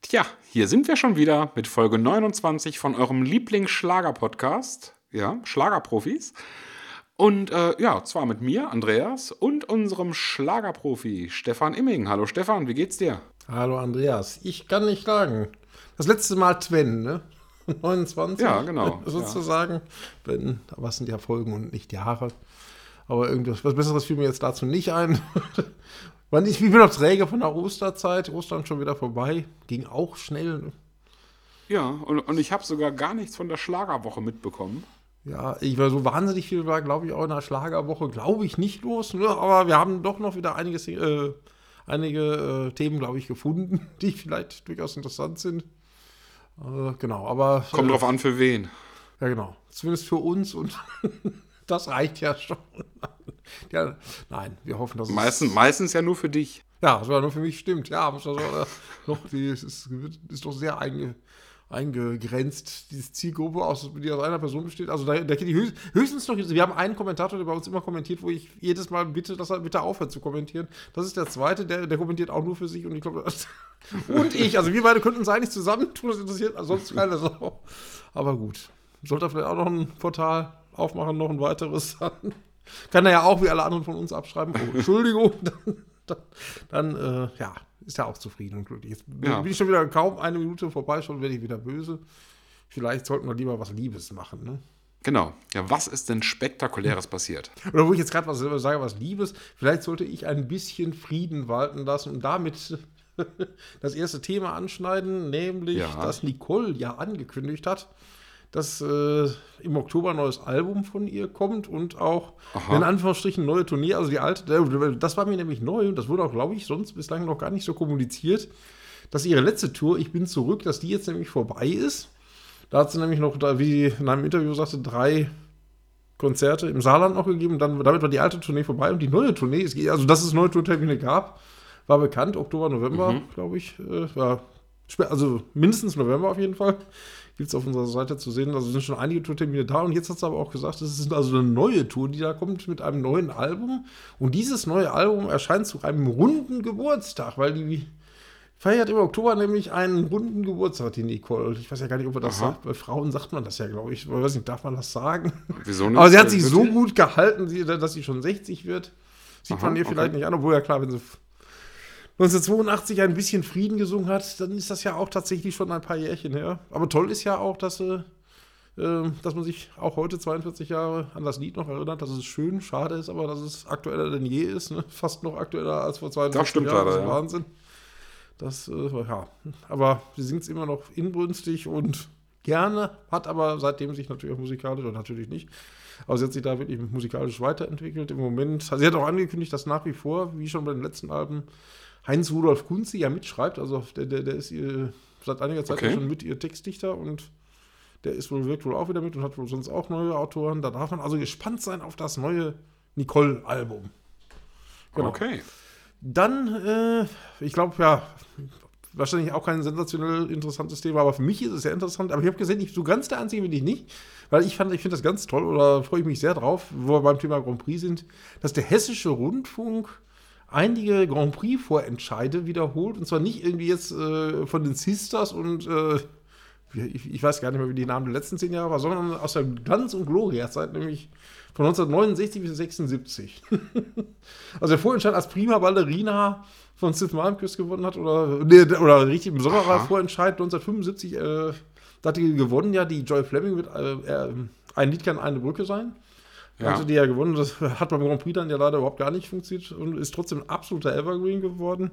Tja, hier sind wir schon wieder mit Folge 29 von eurem Lieblingsschlager-Podcast, ja, Schlagerprofis. Und zwar mit mir, Andreas, und unserem Schlagerprofi Stefan Imming. Hallo Stefan, wie geht's dir? Hallo Andreas, ich kann nicht klagen. Das letzte Mal Twen, ne? 29, Ja, genau. sozusagen. Aber es sind ja Folgen und nicht Jahre. Aber irgendwas was Besseres fiel mir jetzt dazu nicht ein. Ich bin noch träge von der Osterzeit. Ostern schon wieder vorbei. Ging auch schnell. Ne? Ja, und ich habe sogar gar nichts von der Schlagerwoche mitbekommen. Ja, ich war so wahnsinnig viel, war glaube ich auch in der Schlagerwoche, glaube ich, nicht los. Ne? Aber wir haben doch noch wieder einige Themen, glaube ich, gefunden, die vielleicht durchaus interessant sind. Genau, aber... Kommt drauf an, für wen. Ja, genau. Zumindest für uns und das reicht ja schon. Ja, nein, wir hoffen, dass Meistens ja nur für dich. Ja, sogar nur für mich stimmt. Ja, aber es ist doch sehr eingegrenzt, diese Zielgruppe, die aus einer Person besteht. Also da geht die höchstens noch, wir haben einen Kommentator, der bei uns immer kommentiert, wo ich jedes Mal bitte, dass er bitte aufhört zu kommentieren. Das ist der zweite, der kommentiert auch nur für sich und ich glaube, und ich, also wir beide könnten uns eigentlich zusammentun, das interessiert sonst keine Sau. Aber gut, sollte er vielleicht auch noch ein Portal aufmachen, noch ein weiteres. Kann er ja auch wie alle anderen von uns abschreiben. Oh, Entschuldigung. Dann ist er auch zufrieden und glücklich. Jetzt bin ich schon wieder kaum eine Minute vorbei, schon werde ich wieder böse. Vielleicht sollten wir lieber was Liebes machen, ne? Genau. Ja, was ist denn Spektakuläres passiert? Oder wo ich jetzt gerade was Liebes, vielleicht sollte ich ein bisschen Frieden walten lassen und damit das erste Thema anschneiden, nämlich, dass Nicole ja angekündigt hat, dass im Oktober ein neues Album von ihr kommt und auch in Anführungsstrichen neue Tournee, also die alte, das war mir nämlich neu und das wurde auch, glaube ich, sonst bislang noch gar nicht so kommuniziert, dass ihre letzte Tour, Ich bin zurück, dass die jetzt nämlich vorbei ist. Da hat sie nämlich noch, wie in einem Interview sagte, 3 Konzerte im Saarland noch gegeben, damit war die alte Tournee vorbei und die neue Tournee, also dass es neue Tourtermine gab, war bekannt, Oktober, November, glaube ich, also mindestens November auf jeden Fall. Gibt es auf unserer Seite zu sehen. Also sind schon einige Tourtermine da. Und jetzt hat sie aber auch gesagt, es ist also eine neue Tour, die da kommt mit einem neuen Album. Und dieses neue Album erscheint zu einem runden Geburtstag, weil die feiert im Oktober nämlich einen runden Geburtstag, die Nicole. Ich weiß ja gar nicht, ob man das sagt. Bei Frauen sagt man das ja, glaube ich. Ich weiß nicht, darf man das sagen? Wieso nicht? Aber sie hat sich so gut gehalten, dass sie schon 60 wird. Sieht man ihr vielleicht nicht an. Obwohl, ja klar, wenn sie 1982 ein bisschen Frieden gesungen hat, dann ist das ja auch tatsächlich schon ein paar Jährchen her. Aber toll ist ja auch, dass man sich auch heute, 42 Jahre, an das Lied noch erinnert, dass es schön, schade ist, aber dass es aktueller denn je ist. Ne? Fast noch aktueller als vor 42 Jahren. Leider, das ist Wahnsinn. Das, aber sie singt es immer noch inbrünstig und gerne, hat aber seitdem sich natürlich auch musikalisch, oder natürlich nicht, aber sie hat sich da wirklich musikalisch weiterentwickelt. Im Moment, sie hat auch angekündigt, dass nach wie vor, wie schon bei den letzten Alben, Heinz-Rudolf Kunze ja mitschreibt, also der ist seit einiger Zeit schon mit ihr Textdichter und wirkt wohl auch wieder mit und hat wohl sonst auch neue Autoren. Da darf man also gespannt sein auf das neue Nicole-Album. Genau. Okay. Dann, ich glaube, wahrscheinlich auch kein sensationell interessantes Thema, aber für mich ist es sehr interessant. Aber ich habe gesehen, so ganz der Einzige bin ich nicht, weil ich finde das ganz toll oder freue ich mich sehr drauf, wo wir beim Thema Grand Prix sind, dass der Hessische Rundfunk einige Grand Prix-Vorentscheide wiederholt. Und zwar nicht irgendwie jetzt von den Sisters und ich weiß gar nicht mehr, wie die Namen der letzten 10 Jahre waren, sondern aus der Glanz- und Gloria-Zeit, nämlich von 1969 bis 1976. Also der Vorentscheid als Prima Ballerina von Sif Malmquist gewonnen hat oder richtig im Sommer war Vorentscheid 1975, da hat die gewonnen, ja, die Joy Fleming mit Ein Lied kann eine Brücke sein. Hatte die ja gewonnen. Das hat beim Grand Prix dann ja leider überhaupt gar nicht funktioniert und ist trotzdem ein absoluter Evergreen geworden.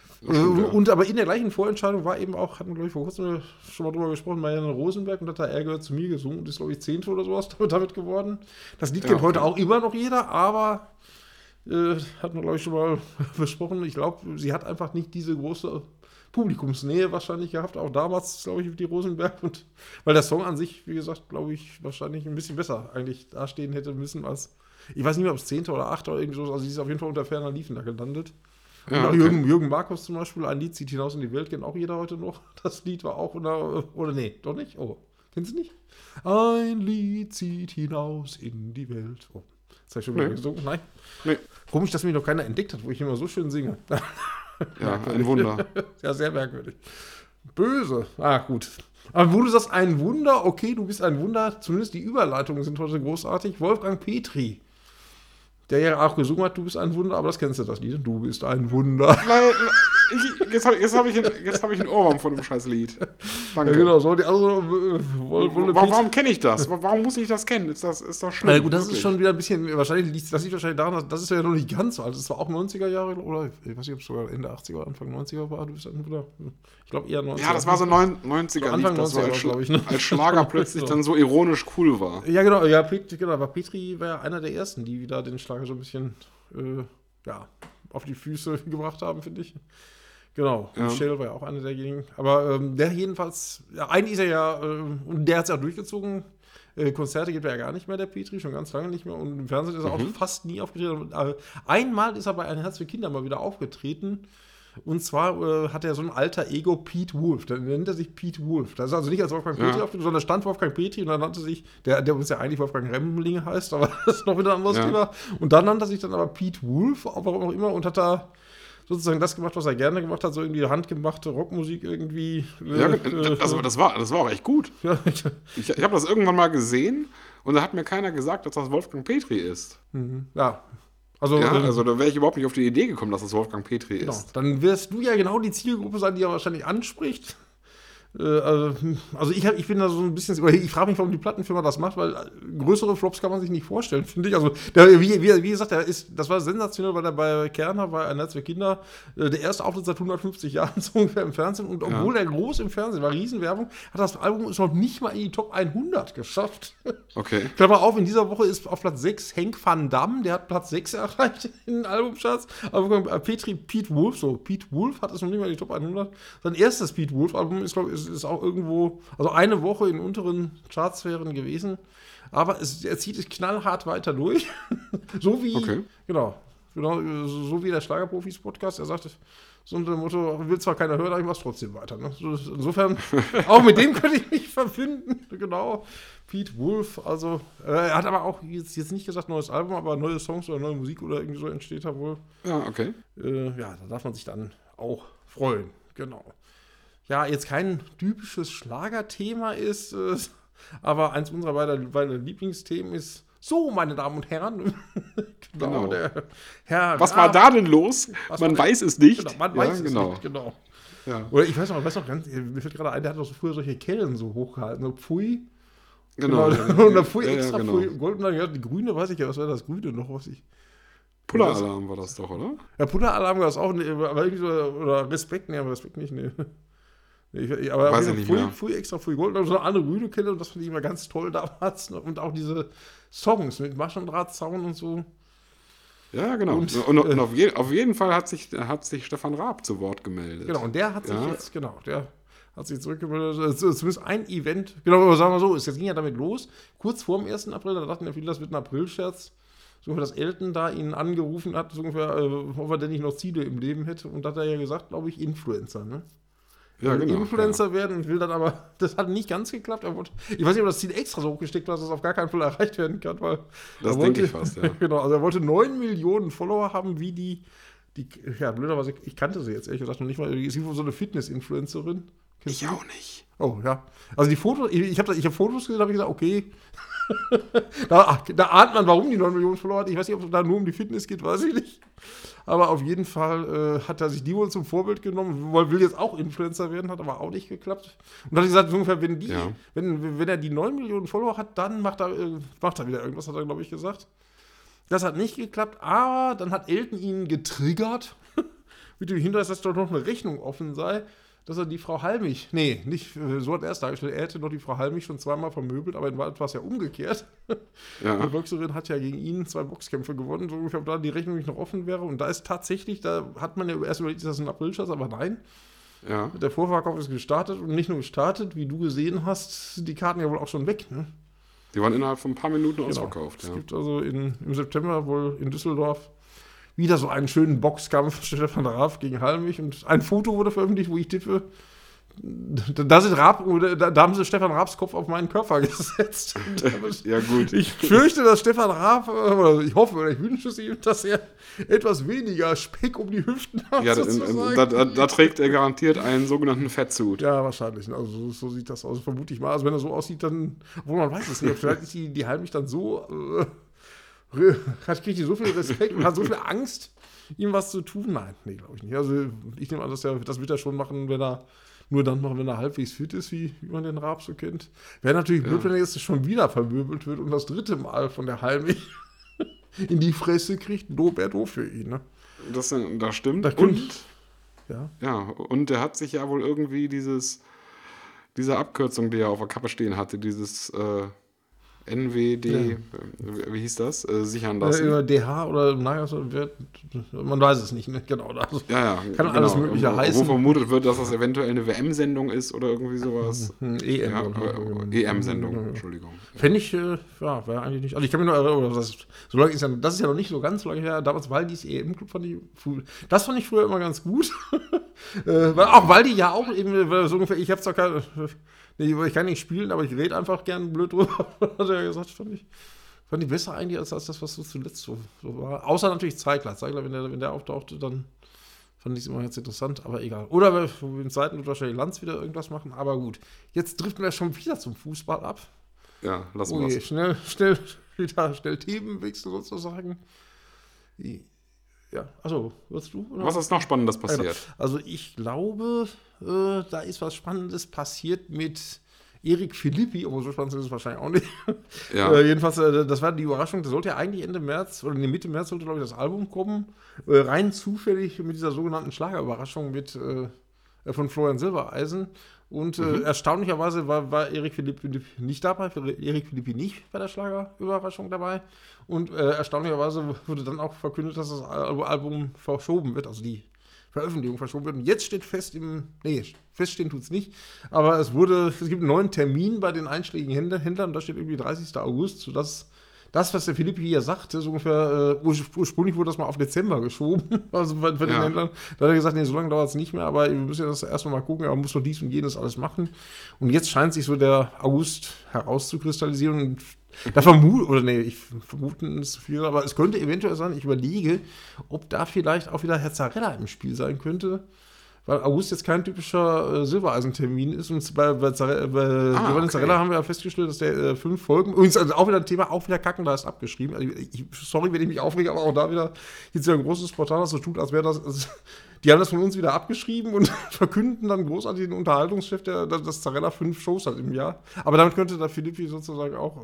Und aber in der gleichen Vorentscheidung war eben auch, hatten wir, glaube ich, vor kurzem schon mal drüber gesprochen, Marianne Rosenberg und hat da Er gehört zu mir gesungen und ist, glaube ich, 10. oder sowas damit geworden. Das Lied kennt heute auch immer noch jeder, aber hatten wir, glaube ich, schon mal besprochen. Ich glaube, sie hat einfach nicht diese große Publikumsnähe wahrscheinlich gehabt, auch damals, glaube ich, die Rosenberg. Und weil der Song an sich, wie gesagt, glaube ich, wahrscheinlich ein bisschen besser eigentlich dastehen hätte müssen als, ich weiß nicht mehr, ob es 10. oder 8. oder irgendwie so, also sie ist auf jeden Fall unter ferner Liefen da gelandet. Und auch Jürgen Markus zum Beispiel, Ein Lied zieht hinaus in die Welt, kennt auch jeder heute noch. Das Lied war auch, oder nee, doch nicht? Oh, kennst du nicht? Ein Lied zieht hinaus in die Welt. Oh, das habe ich schon wieder gesungen? Nein? Nee. Komisch, dass mich noch keiner entdeckt hat, wo ich immer so schön singe. Ja, ein Wunder. Ja, sehr merkwürdig. Böse. Ah, gut. Aber wo du sagst, ein Wunder, okay, du bist ein Wunder, zumindest die Überleitungen sind heute großartig. Wolfgang Petri, der ja auch gesungen hat, du bist ein Wunder, aber das kennst du, das Lied. Du bist ein Wunder. Nein, jetzt hab ich einen Ohrwurm von dem scheiß Lied. Danke. Ja, genau, so. Also, warum kenne ich das? Warum muss ich das kennen? Ist doch schlimm. Na gut, das wirklich. ist schon wieder ein bisschen, das liegt wahrscheinlich daran, das ist ja noch nicht ganz so alt. Das war auch 90er Jahre, oder ich weiß nicht, ob es sogar Ende 80er, Anfang 90er war. Du bist ein Wunder. Ich glaube eher 90er. Ja, das war so 90er, so Anfang das 90er, glaube ich. Ne? Als Schlager plötzlich dann so ironisch cool war. Ja, genau, ja, aber Petri war ja einer der ersten, die wieder den Schlager so ein bisschen auf die Füße gebracht haben, finde ich. Genau, Ja. Michel war ja auch einer derjenigen. Aber der jedenfalls, ja, eigentlich ist er ja, und der hat es ja durchgezogen. Konzerte gibt er ja gar nicht mehr, der Petri, schon ganz lange nicht mehr. Und im Fernsehen ist er auch fast nie aufgetreten. Einmal ist er bei Ein Herz für Kinder mal wieder aufgetreten. Und zwar hat er so ein alter Ego Pete Wolf. Dann nennt er sich Pete Wolf. Das ist also nicht als Wolfgang Petri aufgetreten, sondern stand Wolfgang Petri und dann nannte sich, der uns ja eigentlich Wolfgang Remling heißt, aber das ist noch wieder ein anderes Thema. Und dann nannte er sich dann aber Pete Wolf, warum auch immer, und hat da sozusagen das gemacht, was er gerne gemacht hat, so irgendwie handgemachte Rockmusik irgendwie. Ja, also das war auch echt gut. Ja, Ich habe das irgendwann mal gesehen und da hat mir keiner gesagt, dass das Wolfgang Petri ist. ja. Also, Also da wäre ich überhaupt nicht auf die Idee gekommen, dass das Wolfgang Petri genau. ist. Dann wirst du ja genau die Zielgruppe sein, die er wahrscheinlich anspricht. Also ich bin da so ein bisschen, ich frage mich, warum die Plattenfirma das macht, weil größere Flops kann man sich nicht vorstellen, finde ich. Also wie gesagt, das war sensationell, weil er bei Kerner, bei Ein Herz für Kinder, der erste Auftritt seit 150 Jahren so ungefähr im Fernsehen, und obwohl er groß im Fernsehen war, Riesenwerbung, hat das Album es noch nicht mal in die Top 100 geschafft. Okay. Klammer auf, in dieser Woche ist auf Platz 6 Henk van Damme, der hat Platz 6 erreicht in den Albumcharts. Aber Pete Wolf hat es noch nicht mal in die Top 100. Sein erstes Pete Wolf-Album ist, glaube ich, ist auch irgendwo, also eine Woche in unteren Chartsphären gewesen. Aber er zieht es knallhart weiter durch. So wie, genau, so wie der Schlagerprofis-Podcast. Er sagte, so unter dem Motto, will zwar keiner hören, aber ich mach's trotzdem weiter. Ne? So, insofern, auch mit dem könnte ich mich verbinden. Genau. Pete Wolf, also, er hat aber auch jetzt nicht gesagt neues Album, aber neue Songs oder neue Musik oder irgendwie so entsteht da wohl. Ja, okay. Ja, da darf man sich dann auch freuen. Genau. Ja, jetzt kein typisches Schlagerthema ist, aber eins unserer beiden Lieblingsthemen ist, so, meine Damen und Herren. Genau. Der Herr Was war da denn los? Man weiß es nicht. Genau, man weiß es nicht, genau. Ja. Oder ich weiß noch ganz, mir fällt gerade ein, der hat doch so früher solche Kellen so hochgehalten, so Pfui. Genau. Und dann Pfui extra genau. Pfui Gold, und dann ja, die Grüne, weiß ich ja, was war das Grüne noch, was ich... Puller-Alarm war das doch, oder? Ja, Puller-Alarm war das auch, aber irgendwie so, oder Respekt, nee, aber Respekt nicht, nee. Aber weiß ich nicht mehr. Pfui extra Pfui Gold, also so eine andere Grüne Kelle, und das fand ich immer ganz toll damals. Und auch diese Songs mit Maschendrahtzaun und so. Ja, genau. Und auf jeden Fall hat sich Stefan Raab zu Wort gemeldet. Genau, und der hat sich zurückgemeldet, zumindest ein Event, genau, aber sagen wir so, es ging ja damit los, kurz vor dem 1. April, da dachten ja viele, das wird ein Aprilscherz, so ungefähr, dass Elton da ihn angerufen hat, so ungefähr, ob er denn nicht noch Ziele im Leben hätte, und da hat er ja gesagt, glaube ich, Influencer, ne? Ja, genau. Influencer werden und will dann aber, das hat nicht ganz geklappt. Ich weiß nicht, ob das Ziel extra so hochgesteckt war, dass das auf gar keinen Fall erreicht werden kann, weil das denke ich fast, ja. Genau, also er wollte 9 Millionen Follower haben, wie die, ja, blöderweise, ich kannte sie jetzt ehrlich gesagt noch nicht mal, die ist so eine Fitness-Influencerin. Ich auch nicht. Oh, ja. Also die Fotos, ich hab Fotos gesehen, habe ich gesagt, okay, da ahnt man, warum die 9 Millionen Follower hat. Ich weiß nicht, ob es da nur um die Fitness geht, weiß ich nicht. Aber auf jeden Fall hat er sich die wohl zum Vorbild genommen, will jetzt auch Influencer werden, hat aber auch nicht geklappt. Und dann hat er gesagt, ungefähr, wenn er die 9 Millionen Follower hat, dann macht er wieder irgendwas, hat er, glaube ich, gesagt. Das hat nicht geklappt, aber dann hat Elton ihn getriggert, mit dem Hinweis, dass doch noch eine Rechnung offen sei, dass er die Frau Halmich, so hat er es dargestellt, er hätte noch die Frau Halmich schon zweimal vermöbelt, aber in Wahrheit war es ja umgekehrt. Ja. Die Boxerin hat ja gegen ihn 2 Boxkämpfe gewonnen, so ungefähr, ob da die Rechnung nicht noch offen wäre. Und da ist tatsächlich, da hat man ja erst überlegt, ist das ein Aprilscherz, aber nein. Ja. Der Vorverkauf ist gestartet und nicht nur gestartet, wie du gesehen hast, sind die Karten ja wohl auch schon weg, ne? Die waren innerhalb von ein paar Minuten ausverkauft. Es Ja. gibt also im September wohl in Düsseldorf wieder so einen schönen Boxkampf Stefan Raab gegen Halmich, und ein Foto wurde veröffentlicht, wo ich tippe, Da haben sie Stefan Raabs Kopf auf meinen Körper gesetzt. Ja, gut. Ich fürchte, dass Stefan Raab, oder ich hoffe oder ich wünsche es ihm, dass er etwas weniger Speck um die Hüften hat. Ja, da trägt er garantiert einen sogenannten Fettsuit. Ja, wahrscheinlich. Also so sieht das aus, vermute ich mal. Also wenn er so aussieht, dann, obwohl man weiß es nicht, vielleicht ist die Heimlich dann so, kriegt die so viel Respekt und hat so viel Angst, ihm was zu tun. Nein, nee, glaube ich nicht. Also ich nehme an, das wird er schon machen, wenn er halbwegs fit ist, wie man den Raab so kennt. Wäre natürlich blöd, wenn er jetzt schon wieder verwirbelt wird und das 3. Mal von der Heimlich in die Fresse kriegt. Wäre doof für ihn, ne? Das stimmt. Und der hat sich ja wohl irgendwie diese Abkürzung, die er auf der Kappe stehen hatte, dieses NWD, wie hieß das? Sichern lassen. Über DH oder naja, man weiß es nicht, ne? Genau. Also, kann alles Mögliche heißen. Wo vermutet wird, dass das eventuell eine WM-Sendung ist oder irgendwie sowas. EM-Sendung, Entschuldigung. Fände ich, wäre eigentlich nicht. Also ich kann mich nur erinnern, das ist ja noch nicht so ganz lange her. Damals Waldis EM-Club fand ich früher immer ganz gut. Auch Waldi ja auch eben so ungefähr, ich habe zwar keine. Nee, ich kann nicht spielen, aber ich rede einfach gern blöd drüber, hat er gesagt, fand ich besser eigentlich als das, was so zuletzt so war. Außer natürlich Zeigler. Wenn der auftauchte, dann fand ich es immer ganz interessant, aber egal. Oder im zweiten wird wahrscheinlich Lanz wieder irgendwas machen, aber gut. Jetzt driften wir schon wieder zum Fußball ab. Ja, lassen wir es. Schnell Themenwechsel sozusagen. Ja, achso, wirst du? Oder? Was ist noch Spannendes passiert? Also ich glaube, da ist was Spannendes passiert mit Erik Philippi, aber so spannend ist es wahrscheinlich auch nicht. Ja. Jedenfalls, das war die Überraschung, das sollte ja eigentlich Ende März, oder Mitte März sollte, glaube ich, das Album kommen. Rein zufällig mit dieser sogenannten Schlagerüberraschung von Florian Silbereisen. Und erstaunlicherweise war Erik Philippi nicht dabei, Erik Philippi nicht bei der Schlagerüberraschung dabei. Und erstaunlicherweise wurde dann auch verkündet, dass das Album verschoben wird, also die Veröffentlichung verschoben wird. Und jetzt steht feststehen tut es nicht, aber es gibt einen neuen Termin bei den einschlägigen Händlern, da steht irgendwie 30. August, sodass das, was der Philippi hier sagte, so ungefähr, ursprünglich wurde das mal auf Dezember geschoben, also bei den Händlern. Da hat er gesagt, nee, so lange dauert es nicht mehr, aber wir müssen ja das erstmal mal gucken, aber man muss noch dies und jenes alles machen. Und jetzt scheint sich so der August herauszukristallisieren und ich vermute es zu viel, aber es könnte eventuell sein, ich überlege, ob da vielleicht auch wieder Herr Zarella im Spiel sein könnte, weil August jetzt kein typischer Silbereisentermin ist. Und bei Zarella haben wir ja festgestellt, dass der 5 Folgen, übrigens also auch wieder ein Thema, auch wieder Kacken, da ist abgeschrieben. Also sorry, wenn ich mich aufrege, aber auch da wieder jetzt ja ein großes Portal, das so tut, als wäre das. Also, die haben das von uns wieder abgeschrieben und verkünden dann großartig den Unterhaltungschef, dass Zarella 5 Shows hat im Jahr. Aber damit könnte der Philippi sozusagen auch,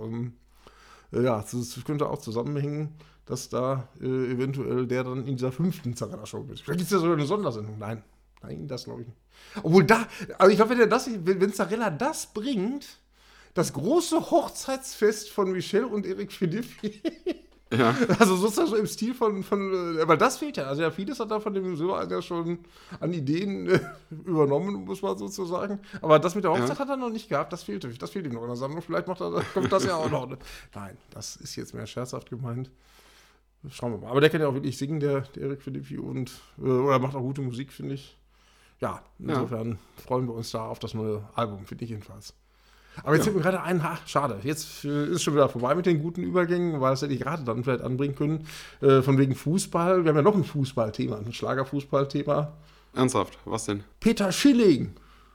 das könnte auch zusammenhängen, dass da eventuell der dann in dieser 5. Zarella-Show ist. Vielleicht ist ja sogar eine Sondersendung. Nein, das glaube ich nicht. Obwohl also ich glaube, wenn Zarella das bringt, das große Hochzeitsfest von Michelle und Erik Philippi. Ja. Also sozusagen so im Stil von weil das fehlt ja. Also ja, vieles hat da von dem Silbereisen ja schon an übernommen, muss man sozusagen. Aber das mit der Hochzeit hat er noch nicht gehabt, das fehlt ihm noch in der Sammlung. Vielleicht kommt das ja auch noch. Nein, das ist jetzt mehr scherzhaft gemeint. Schauen wir mal. Aber der kann ja auch wirklich singen, der Erik Philippi, oder macht auch gute Musik, finde ich. Ja, insofern freuen wir uns da auf das neue Album, finde ich jedenfalls. Aber jetzt fällt mir gerade ein, schade, jetzt ist schon wieder vorbei mit den guten Übergängen, weil das hätte ich gerade dann vielleicht anbringen können, von wegen Fußball. Wir haben ja noch ein Fußballthema, ein Schlagerfußballthema. Ernsthaft, was denn? Peter Schilling.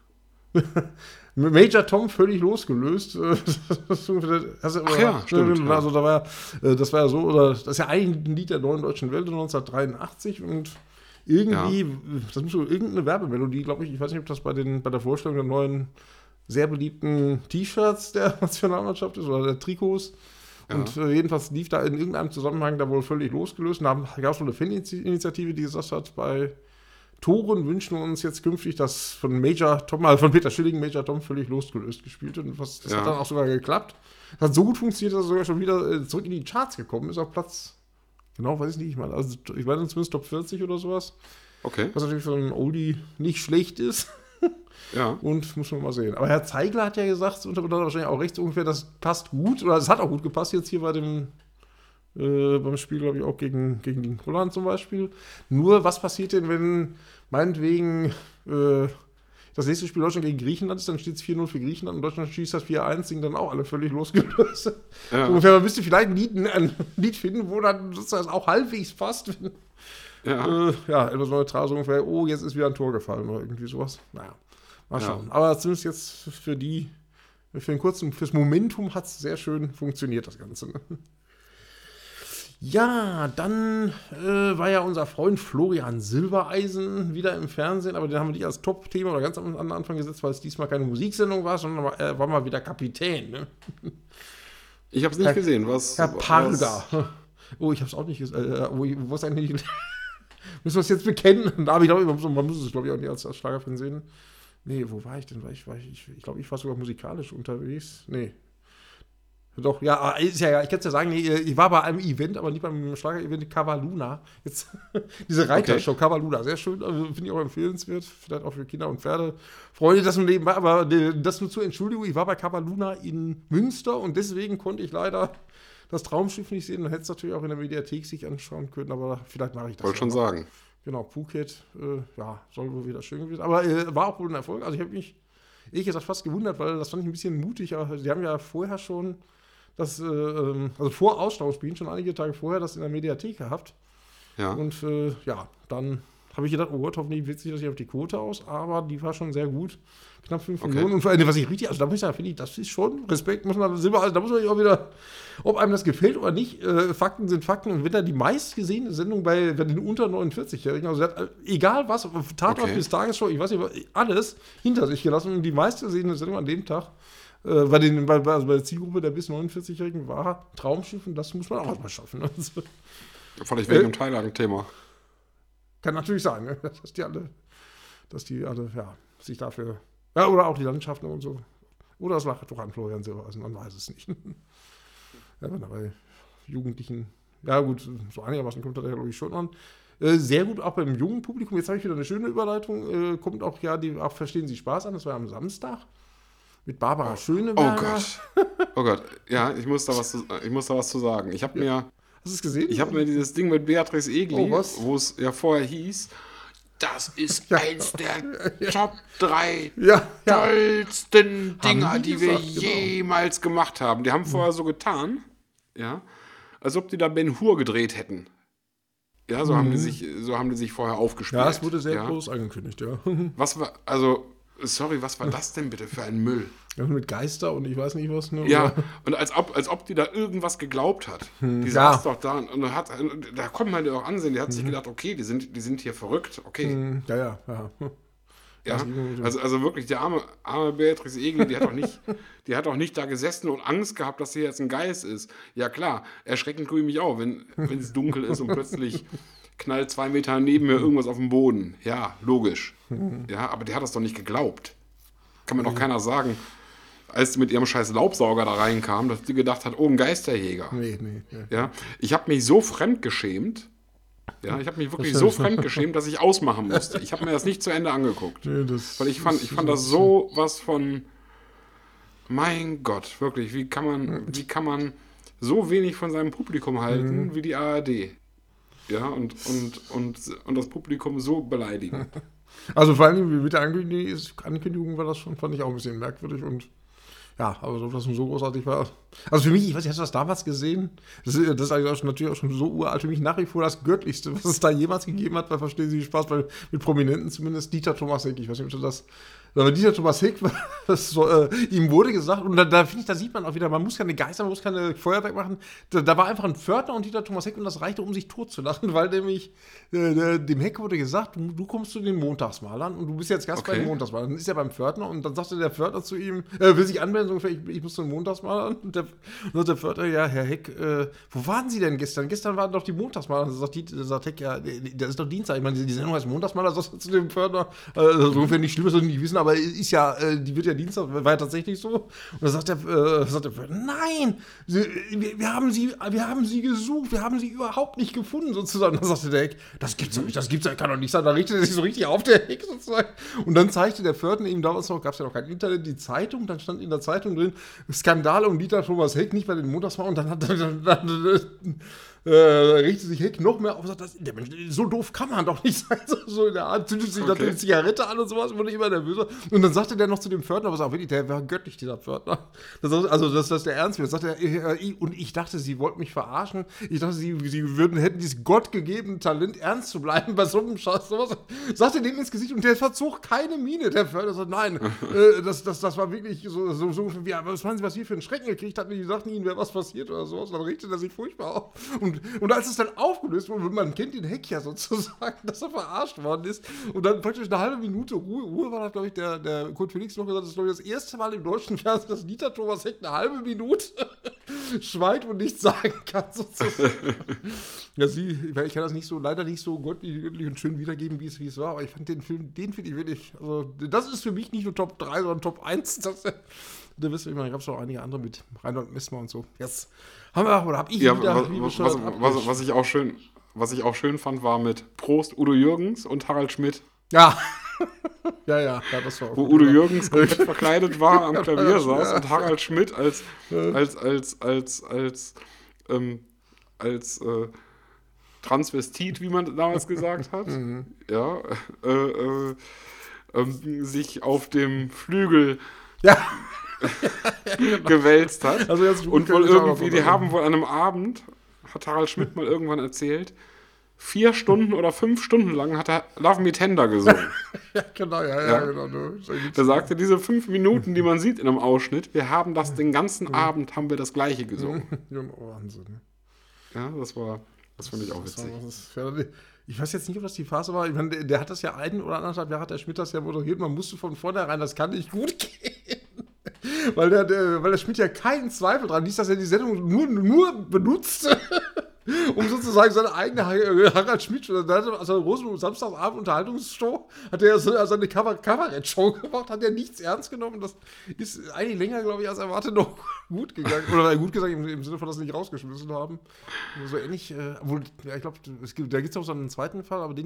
Major Tom völlig losgelöst. Ach ja, stimmt. Also das war ja so, das ist ja eigentlich ein Lied der Neuen Deutschen Welle 1983 und irgendwie, das muss so irgendeine Werbemelodie, glaube ich weiß nicht, ob das bei der Vorstellung der neuen, sehr beliebten T-Shirts der Nationalmannschaft ist oder der Trikots. Ja. Und jedenfalls lief da in irgendeinem Zusammenhang da wohl völlig losgelöst. Und da gab es wohl eine Faninitiative, die gesagt hat, bei Toren wünschen wir uns jetzt künftig, dass von Peter Schilling Major Tom völlig losgelöst gespielt wird. Und das hat dann auch sogar geklappt. Das hat so gut funktioniert, dass er sogar schon wieder zurück in die Charts gekommen ist, auf Platz, genau, weiß ich nicht, ich meine zumindest Top 40 oder sowas. Okay. Was natürlich für einen Oldie nicht schlecht ist. Ja. Und muss man mal sehen. Aber Herr Zeigler hat ja gesagt, und da hat er wahrscheinlich auch recht ungefähr, das passt gut, oder es hat auch gut gepasst jetzt hier beim Spiel, glaube ich, auch gegen den Holland zum Beispiel. Nur, was passiert denn, wenn meinetwegen das nächste Spiel Deutschland gegen Griechenland ist, dann steht es 4-0 für Griechenland und Deutschland schießt das 4-1, sind dann auch alle völlig losgelöst. Ja. So ungefähr, man müsste vielleicht ein Lied finden, wo dann das auch halbwegs passt. Etwas neutral, so ungefähr, oh, jetzt ist wieder ein Tor gefallen oder irgendwie sowas. Naja, mal schauen. Aber zumindest jetzt fürs Momentum hat es sehr schön funktioniert, das Ganze. Ne? Ja, dann war ja unser Freund Florian Silbereisen wieder im Fernsehen, aber den haben wir nicht als Top-Thema oder ganz am Anfang gesetzt, weil es diesmal keine Musiksendung war, sondern er war mal wieder Kapitän. Ne? Ich habe es nicht gesehen. Herr Parga. Oh, ich habe es auch nicht gesehen. Wo ist eigentlich... Müssen wir es jetzt bekennen? Aber ich glaube, man muss es, glaube ich, auch nicht als Schlagerfan sehen. Nee, wo war ich denn? Ich glaube, ich war sogar musikalisch unterwegs. Nee. Doch, ja, ist ja, ich kann es ja sagen, ich war bei einem Event, aber nicht beim Schlager-Event Cavaluna. Jetzt, diese Reitershow, okay. Cavaluna, sehr schön, also, finde ich auch empfehlenswert, vielleicht auch für Kinder und Pferdefreunde, das im Leben war, aber das nur zur Entschuldigung, ich war bei Cavaluna in Münster und deswegen konnte ich leider das Traumschiff nicht sehen. Man hätte es natürlich auch in der Mediathek sich anschauen können, aber vielleicht mache ich das. Wollte schon sagen. Genau, Phuket, soll wohl wieder schön gewesen. Aber war auch wohl ein Erfolg. Also ich habe mich, ehrlich gesagt, fast gewundert, weil das fand ich ein bisschen mutig. Aber die haben ja vorher schon vor Ausstrahlungsspielen, schon einige Tage vorher, das in der Mediathek gehabt. Ja. Und dann habe ich gedacht, oh Gott, hoffentlich wirkt sich das nicht auf die Quote aus, aber die war schon sehr gut. Knapp 5 Millionen. Und vor allem, was ich richtig, also da muss ich sagen, finde ich, das ist schon Respekt, muss man da muss man auch wieder, ob einem das gefällt oder nicht, Fakten sind Fakten. Und wenn da die meistgesehene Sendung bei den unter 49-Jährigen, also der hat, egal was, Tatort bis Tagesschau, ich weiß nicht, alles hinter sich gelassen. Und die meistgesehene Sendung an dem Tag, bei der Zielgruppe der bis 49-Jährigen war Traumschiff, und das muss man auch mal schaffen. Also, vielleicht wegen dem Thailand-Thema. Kann natürlich sein, ne? dass die alle sich dafür, ja, oder auch die Landschaften und so. Oder das lag doch an Florian Silbereisen, man weiß es nicht. Ja, wenn er bei Jugendlichen, ja gut, so einigermaßen kommt er da, glaube ich, schon an. Sehr gut auch beim jungen Publikum, jetzt habe ich wieder eine schöne Überleitung, kommt auch, auch Verstehen Sie Spaß an, das war am Samstag. Mit Barbara Schöneberger. Oh Gott, ja, ich muss da was zu sagen. Hast du es gesehen? Ich habe mir dieses Ding mit Beatrice Egli, wo es ja vorher hieß, das ist eins der Top 3 tollsten Dinger, die wir jemals gemacht haben. Die haben vorher so getan, ja, als ob die da Ben Hur gedreht hätten. Ja, so haben die sich vorher aufgespielt. Ja, es wurde sehr groß angekündigt, ja. Was war das denn bitte für ein Müll? Ja, mit Geister und ich weiß nicht was. Ne? Ja, und als ob die da irgendwas geglaubt hat. Die saß doch da und da kommt man dir auch ansehen, die hat sich gedacht, okay, die sind hier verrückt, okay. Ja. Ja, also wirklich, die arme Beatrice Egli, die hat auch nicht da gesessen und Angst gehabt, dass hier jetzt ein Geist ist. Ja klar, erschreckend tue ich mich auch, wenn es dunkel ist und plötzlich knallt 2 Meter neben mir irgendwas auf dem Boden. Ja, logisch. Ja, aber die hat das doch nicht geglaubt. Kann mir doch keiner sagen, als sie mit ihrem scheiß Laubsauger da reinkam, dass die gedacht hat, oh, ein Geisterjäger. Nee. Ja, ich habe mich so fremdgeschämt. Ja, ich habe mich wirklich so fremdgeschämt, dass ich ausmachen musste. Ich habe mir das nicht zu Ende angeguckt. Nee, weil ich fand das so was von, mein Gott, wirklich, wie kann man so wenig von seinem Publikum halten wie die ARD? Ja, und das Publikum so beleidigen. Also vor allem mit der Ankündigung war das schon, fand ich auch ein bisschen merkwürdig und ja, aber ob das so großartig war. Also für mich, ich weiß nicht, hast du das damals gesehen? Das ist eigentlich natürlich auch schon so uralt. Für mich nach wie vor das Göttlichste, was es da jemals gegeben hat, bei Verstehen Sie Spaß, mit Prominenten zumindest, Dieter Thomas Heck. Ich weiß nicht, ob du das... Aber Dieter Thomas Heck, ihm wurde gesagt, und da finde ich, da sieht man auch wieder, man muss keine Geister, man muss keine Feuerwerk machen. Da war einfach ein Pförtner und Dieter Thomas Heck und das reichte, um sich totzulachen, weil nämlich dem Heck wurde gesagt, du kommst zu den Montagsmalern und du bist jetzt Gast bei den Montagsmalern. Dann ist er beim Pförtner und dann sagte der Pförtner zu ihm, will sich anmelden, so ungefähr, ich muss zu den Montagsmalern. Und der Pförtner, ja, Herr Heck, wo waren Sie denn gestern? Gestern waren doch die Montagsmaler. Dann sagt Heck, ja, das ist doch Dienstag. Ich meine, die Sendung heißt Montagsmaler, sagst du zu dem Pförtner, so ungefähr nicht schlimm, dass sie nicht wissen, aber ist ja, die wird ja Dienstag, war ja tatsächlich so. Und dann sagt der Pförtner, nein, wir haben sie gesucht, wir haben sie überhaupt nicht gefunden, sozusagen. Und dann sagte der Heck, das gibt's doch nicht, kann doch nicht sein. Da richtete er sich so richtig auf, der Heck, sozusagen. Und dann zeigte der Pförtner ihm damals noch, gab es ja noch kein Internet, die Zeitung, dann stand in der Zeitung drin, Skandal um Dieter Thomas Heck, nicht bei den Montagsmalern. Und dann hat richtet sich Heck noch mehr auf und sagt, der Mensch, so doof kann man doch nicht sein. So in der Art, zündet sich natürlich eine Zigarette an und sowas, wurde immer nervöser. Und dann sagte der noch zu dem Pförtner, was auch wirklich, der war göttlich, dieser Pförtner. Das ist der Ernst wird. Sagt er, und ich dachte, sie wollten mich verarschen. Ich dachte, sie hätten dieses gottgegebene Talent, ernst zu bleiben bei so einem Scheiß. Sowas. Sagte dem ins Gesicht und der verzog keine Miene. Der Pförtner sagt, nein, das war wirklich so wie, was meinen Sie, was wir für einen Schrecken gekriegt hatten? Die sagten ihnen, wäre was passiert oder sowas. Dann richtet er sich furchtbar auf. Und als es dann aufgelöst wurde, man kennt den Heck ja sozusagen, dass er verarscht worden ist. Und dann praktisch eine halbe Minute Ruhe war das, glaube ich, der Kurt Felix noch gesagt, das ist, glaube ich, das erste Mal im deutschen Fernsehen, dass Dieter Thomas Heck eine halbe Minute schweigt und nichts sagen kann, sozusagen. Ja, ich kann das leider nicht so göttlich und schön wiedergeben, wie es war, aber ich fand den Film, finde ich wirklich, also das ist für mich nicht nur Top 3, sondern Top 1. Da wisst ihr, ich meine, gab es auch einige andere mit Reinhold Messmer und so. Jetzt hab ich ja, wieder was ich auch schön fand, war mit Prost Udo Jürgens und Harald Schmidt. Ja. ja, das war auch wo Udo Jürgens komplett verkleidet war, am Klavier saß und Harald Schmidt als Transvestit, wie man damals gesagt hat, ja, sich auf dem Flügel gewälzt hat. Also jetzt und wohl irgendwie, die haben wohl an einem Abend, hat Harald Schmidt mal irgendwann erzählt, 4 Stunden oder 5 Stunden lang hat er Love Me Tender gesungen. Ja, genau, genau. Da sagte, diese 5 Minuten, die man sieht in einem Ausschnitt, wir haben das den ganzen Abend, haben wir das Gleiche gesungen. Wahnsinn. Ja, das fand ich auch witzig. Ich weiß jetzt nicht, ob das die Phase war. Ich meine, der hat das ja 1 oder 1,5 Jahre, hat der Schmidt das ja moderiert. Man musste von vornherein, das kann nicht gut gehen. Weil der Schmidt ja keinen Zweifel dran ließ, dass er die Sendung nur benutzte, um sozusagen seine eigene Harald Schmidt, also Rosen Samstagabend Unterhaltungsshow, hat er seine Kabarett-Show gemacht, hat er nichts ernst genommen. Das ist eigentlich länger, glaube ich, als erwartet noch gut gegangen. Oder gut gesagt, im Sinne von, dass sie nicht rausgeschmissen haben. So ähnlich, obwohl, ja, ich glaube, da gibt es auch so einen zweiten Fall, aber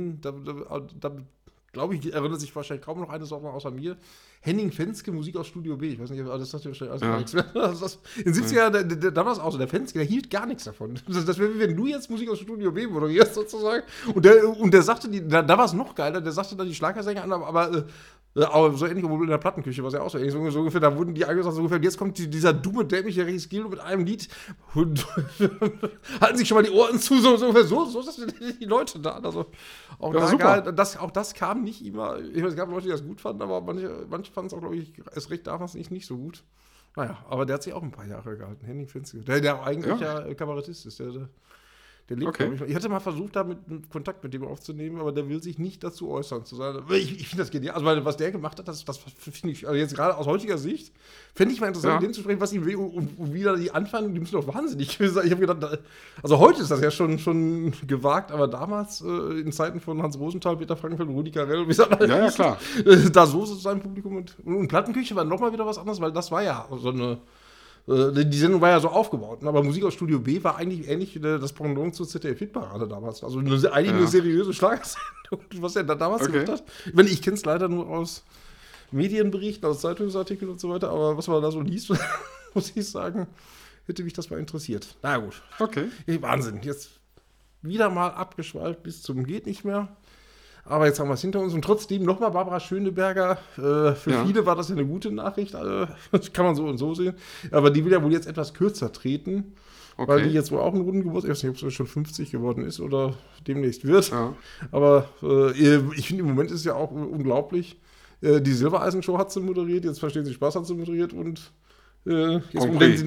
da glaube ich, erinnert sich wahrscheinlich kaum noch eines außer mir. Henning Fenske, Musik aus Studio B. Ich weiß nicht, das sagt ja wahrscheinlich alles nichts mehr. In den 70er, da war es auch so. Der Fenske, der hielt gar nichts davon. Das wäre, wie wenn du jetzt Musik aus Studio B moderierst, sozusagen. Und der sagte, da war es noch geiler, der sagte dann die Schlagersänger an, aber so ähnlich, obwohl in der Plattenküche war es ja auch so ähnlich. So ungefähr, da wurden die angesagt, so ungefähr, jetzt kommt dieser dumme, dämliche Regis Gildo mit einem Lied. Und halten sich schon mal die Ohren zu, so sind die Leute da. Also, auch das kam nicht immer. Es gab Leute, die das gut fanden, aber manche fanden es auch, glaube ich, erst recht damals nicht so gut. Naja, aber der hat sich auch ein paar Jahre gehalten. Henning Fenske. Der eigentlich ja Kabarettist ist. Der lebt, glaube ich. Ich hatte mal versucht, da mit Kontakt mit dem aufzunehmen, aber der will sich nicht dazu äußern. Ich finde das genial. Also, was der gemacht hat, das finde ich, also jetzt gerade aus heutiger Sicht, fände ich mal interessant, mit dem zu sprechen, was ihm will und wie da die anfangen, die müssen doch wahnsinnig. Ich habe gedacht, also heute ist das ja schon gewagt, aber damals, in Zeiten von Hans Rosenthal, Peter Frankenfeld, Rudi Carrell, wie gesagt, ja, klar. Da so sein Publikum und Plattenküche war nochmal wieder was anderes, weil das war ja so eine. Die Sendung war ja so aufgebaut, aber Musik aus Studio B war eigentlich ähnlich das Pendant zur ZDF-Hitparade damals. Also eine seriöse Schlagersendung, was er da damals gemacht hat. Ich kenne es leider nur aus Medienberichten, aus Zeitungsartikeln und so weiter, aber was man da so liest, muss ich sagen, hätte mich das mal interessiert. Na gut. Okay. Wahnsinn. Jetzt wieder mal abgeschweift bis zum geht nicht mehr. Aber jetzt haben wir es hinter uns und trotzdem nochmal Barbara Schöneberger. Für viele war das ja eine gute Nachricht, das kann man so und so sehen. Aber die will ja wohl jetzt etwas kürzer treten, weil die jetzt wohl auch einen runden Geburtstag, ich weiß nicht, ob sie schon 50 geworden ist oder demnächst wird. Ja. Aber ich finde, im Moment ist es ja auch unglaublich. Die Silbereisen-Show hat sie moderiert, jetzt Verstehen Sie Spaß hat sie moderiert und Grand Prix